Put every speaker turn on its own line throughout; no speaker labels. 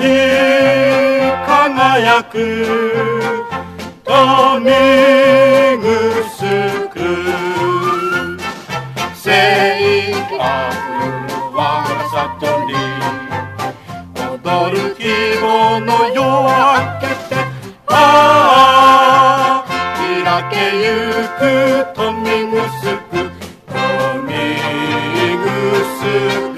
輝く富ぐすく聖あふる我が里に踊る希望の夜明けてああ開けゆく富ぐすく富ぐすく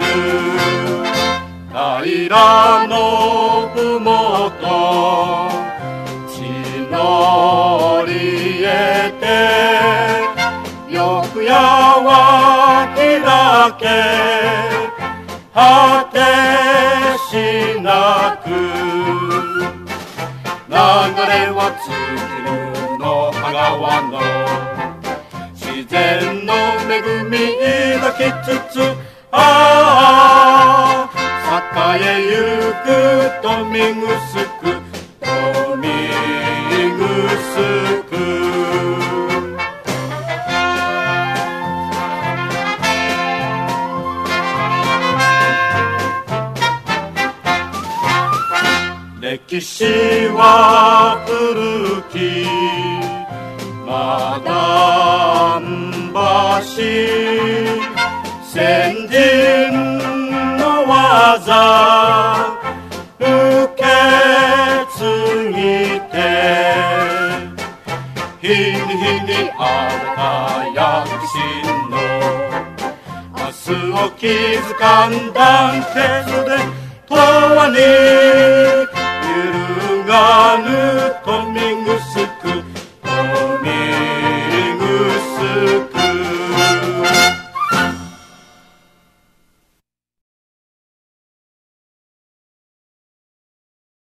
平のふもと地のりえてよくやは開け果てしなく流れは尽きるの葉川の自然の恵み抱きつつああ栄えゆく富ぐすく富ぐすく歴史は古きマダン橋先人の技受け継ぎて日に日にあなた躍進の明日を気づかん団結で永遠に